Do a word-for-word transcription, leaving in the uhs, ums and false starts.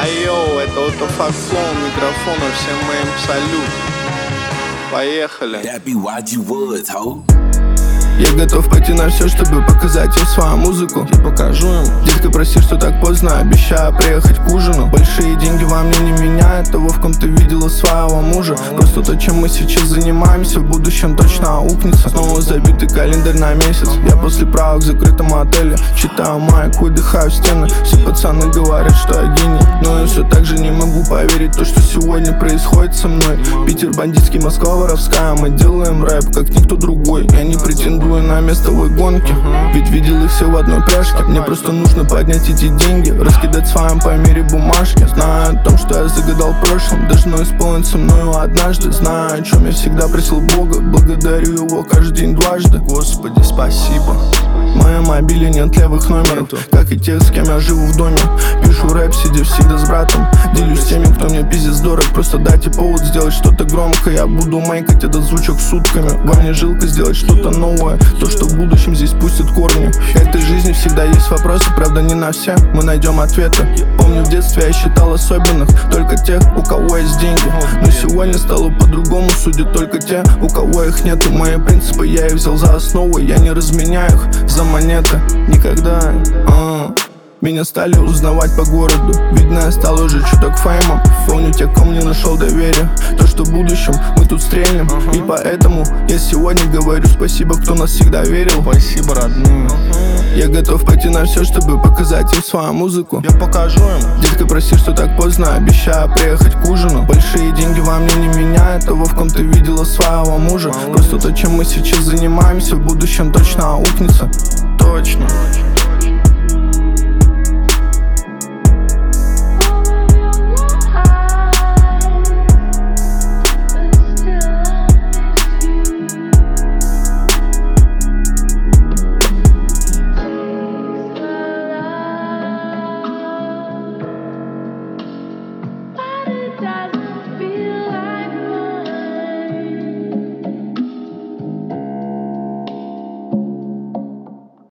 Айоу, это Autofuck-Flow, микрофона, всем моим салют. Поехали. Я готов пойти на все, чтобы показать им свою музыку. Я покажу им. Детка, прости, что так поздно, обещаю приехать к ужину. Большие деньги во мне не меняют того, в ком ты видела своего мужа. Просто то, чем мы сейчас занимаемся, в будущем точно аукнется. Снова забитый календарь на месяц. Я после правок в закрытом отеле читаю майк, выдыхаю в стены. Все пацаны говорят, что я гений, но я все так же не могу поверить то, что сегодня происходит со мной. Питер бандитский, Москва воровская. Мы делаем рэп, как никто другой. Я не претендую на место в гонке, ведь видел их все в одной пряжке. Мне просто нужно поднять эти деньги, раскидать с вами по мере бумажки. Знаю о том, что я загадал в прошлом, должно исполниться мною однажды. Знаю, о чем я всегда просил Бога, благодарю его каждый день дважды. Господи, спасибо. В моем мобиле нет левых номеров, как и тех, с кем я живу в доме. Пишу рэп, сидя всегда с братом. Делюсь с теми, кто мне пиздец дорог. Просто дайте повод сделать что-то громко. Я буду мейкать этот звучок сутками. Во мне жилка сделать что-то новое, то, что в будущем здесь пустит корни. В этой жизни всегда есть вопросы, правда не на все мы найдем ответы. Помню, в детстве я считал особенных только тех, у кого есть деньги. Но сегодня стало по-другому, судят только те, у кого их нет. И мои принципы я их взял за основу, я не разменяю их за монеты. Никогда. А-а-а. Меня стали узнавать по городу, видно, я стал уже чуток феймом. Помню тех, кому не нашел доверия, то, что в будущем мы тут стрельнем. uh-huh. И поэтому я сегодня говорю спасибо, кто нас всегда верил. Спасибо, родные. uh-huh. Я готов пойти на все, чтобы показать им свою музыку. Я покажу им. Детка, прости, что так поздно, обещаю приехать к ужину. Большие деньги во мне не меняют того, в ком ты видела своего мужа. uh-huh. Просто то, чем мы сейчас занимаемся, в будущем точно аукнется. Точно.